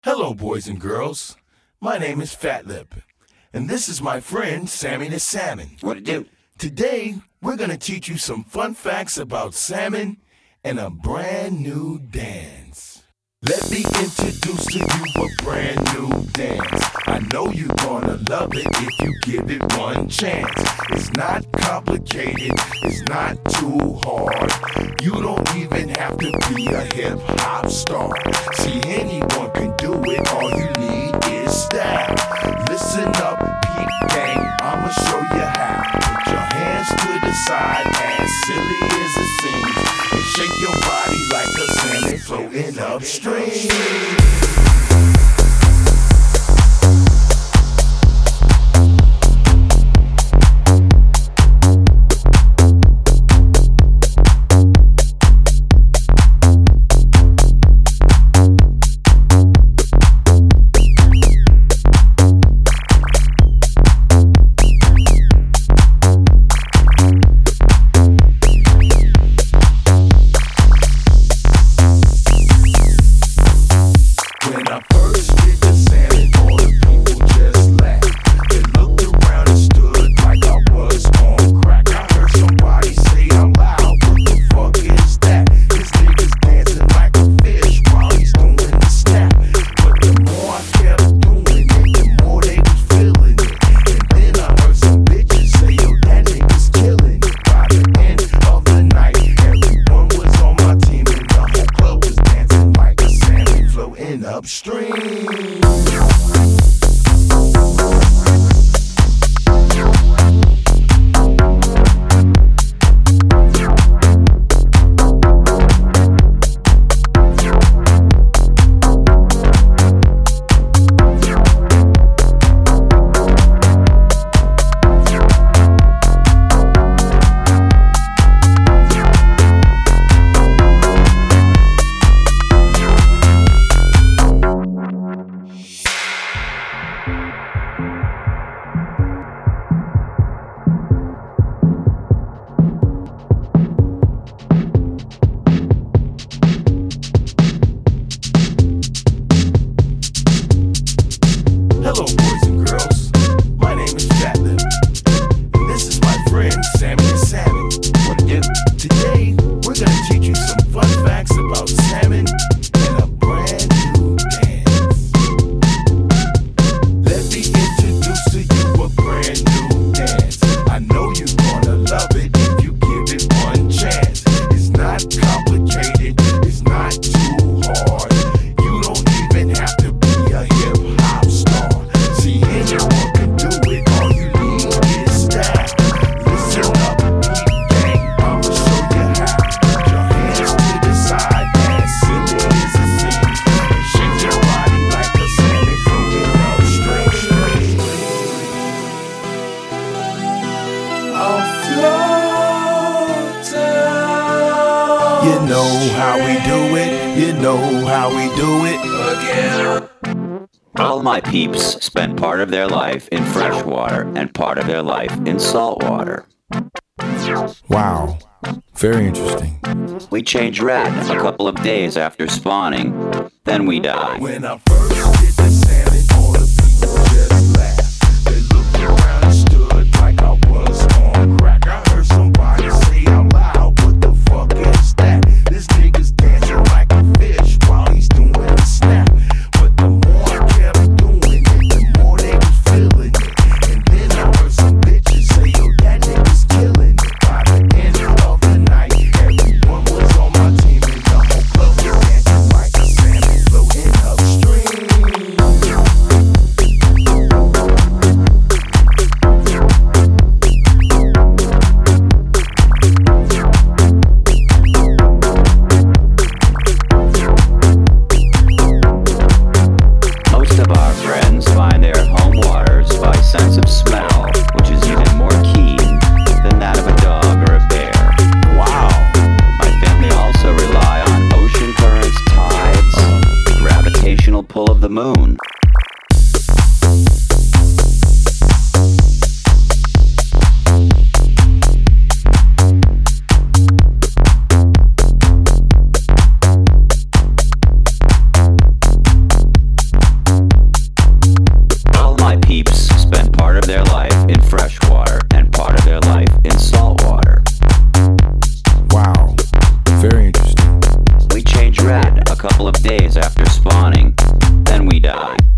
Hello, boys and girls. My name is Fat Lip, and this is my friend Sammy the Salmon. What it do? Today, we're going to teach you some fun facts about salmon and a brand new dance. Let me introduce to you a brand new dance. I know you're gonna love it if you give it one chance. It's not complicated, it's not too hard. You don't even have to be a hip-hop star. See, anyone can do it, all you need is style. Listen up, peep gang, I'ma show you how. Put your hands to the side, as silly as it seems, and shake your body like a salmon floating upstream. Upstream. Hello, boys and girls. My name is Fat Lip, and this is my friend Sammy the Salmon. What it do? Today, we're gonna teach you some fun facts about salmon and a brand new dance. Let me introduce to you a brand new dance. I know you're gonna love it if you give it one chance. It's not complicated, it's not too hard. You don't even have to be a hip-hop star. See, anyone can do it, all you need is style. Listen up, peep gang, I'ma show you how. Put your hands to the side, as silly as it seems, and shake your body like a salmon floating upstream. You know how we do it, you know how we do it. All my peeps spend part of their life in fresh water and part of their life in salt water. Wow, very interesting. We change rat a couple of days after spawning, then we die. When I first hit the salmon, all the people just laughed. They looked around and stood like I was on crack. I heard somebody say out loud, what the fuck is that? This nigga's dancing like a fish while he's doing the snap. But the more I kept doing it, the more they was feeling it. And then I heard some bitches say, yo, that nigga's killing it. By the end of the night, everyone was on my team, and the whole club was dancing like a salmon floating upstream. Most of our friends find their home waters by sense of smell, which is even more keen than that of a dog or a bear. Wow. My family also rely on ocean currents, tides, the gravitational pull of the moon. dead a couple of days after spawning. Then we die.